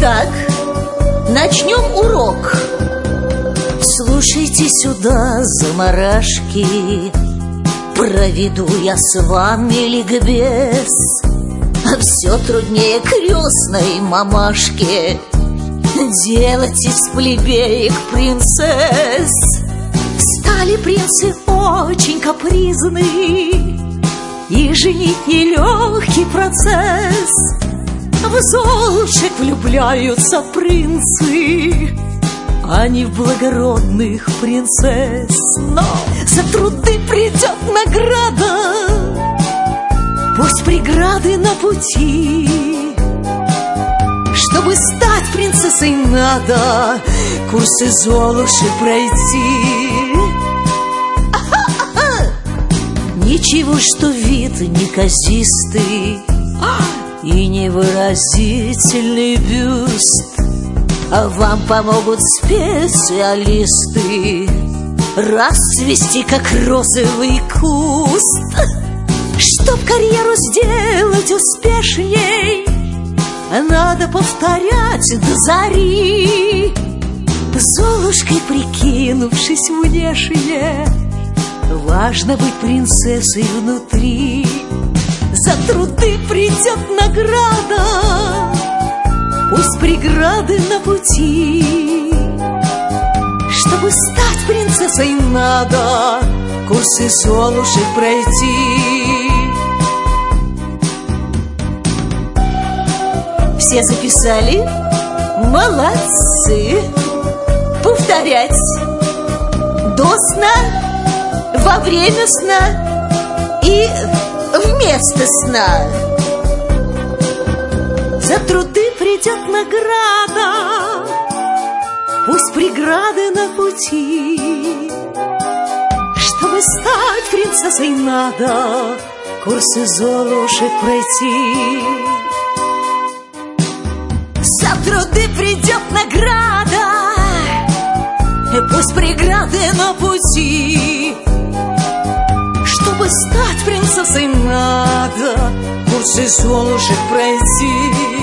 Итак, начнем урок. Слушайте сюда, заморашки, проведу я с вами ликбез. А все труднее крестной мамашке делать из плебеек принцесс. Стали принцы очень капризны, и женить нелегкий процесс. В золушек влюбляются принцы, а не в благородных принцесс. Но за труды придет награда, пусть преграды на пути. Чтобы стать принцессой, надо курсы Золуши пройти. Ничего, что вид неказистый и невыразительный бюст, а вам помогут специалисты расцвести, как розовый куст. Чтоб карьеру сделать успешней, надо повторять до зари. Золушкой прикинувшись внешне, важно быть принцессой внутри. За труды придет награда, пусть преграды на пути. Чтобы стать принцессой, надо курсы Золуши пройти. Все записали? Молодцы! Повторять. До сна, во время сна и вместо сна. За труды придет награда, пусть преграды на пути. Чтобы стать принцессой, надо курсы Золуши пройти. За труды придет награда, пусть преграды на пути. Чтобы стать принцессой, надо курсы Золуши пройти.